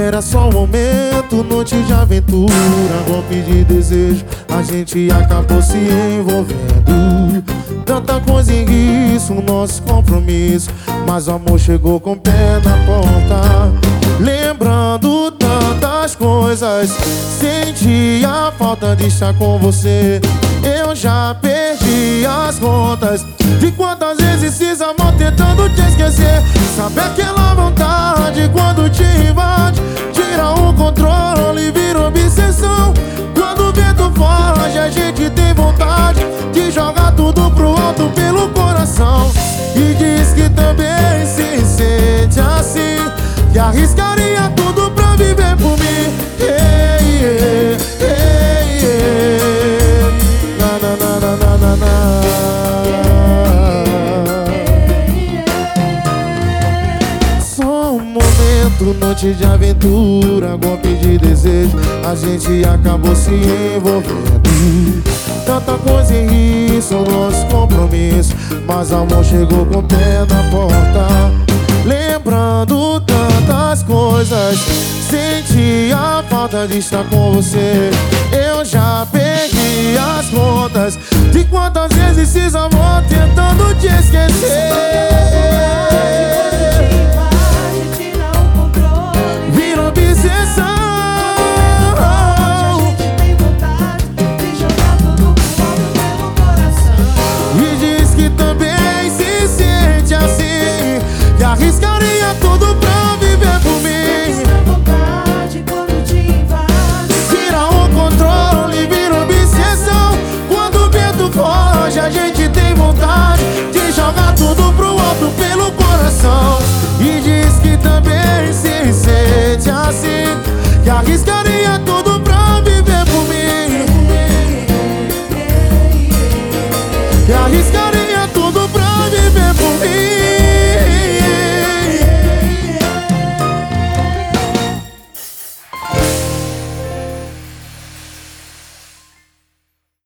Era só um momento, noite de aventura, golpe de desejo, a gente acabou se envolvendo. Tanta coisa em risco, nosso compromisso, mas o amor chegou com o pé na porta. Lembrando tantas coisas, senti a falta de estar com você. Eu já perdi as contas de quantas vezes fiz amor tentando te esquecer. Sabe aquela vontade quando te invade, tira o controle e vira obsessão. Quando o vento foge, a gente tem vontade de jogar tudo pro alto pelo coração. E diz que também se sente assim, que arriscaria tudo pra viver por mim. Hey, yeah, hey, yeah. Na, na, na, na, na, na, na. Só um momento, noite de aventura, golpe de desejo, a gente acabou se envolvendo. Tanta coisa em risco, nosso compromisso, mas o amor chegou com o pé na porta. Lembrando tantas coisas, senti a falta de estar com você. Eu já perdi as contas de quantas vezes fiz amor tentando te esquecer. Vira obsessão. E diz que também se sente assim, que arriscaria tudo pra viver por mim. Tira o controle, vira obsessão. Quando o vento foge, a gente tem vontade de jogar tudo pro alto pelo coração. E diz que também se sente assim, que arriscaria tudo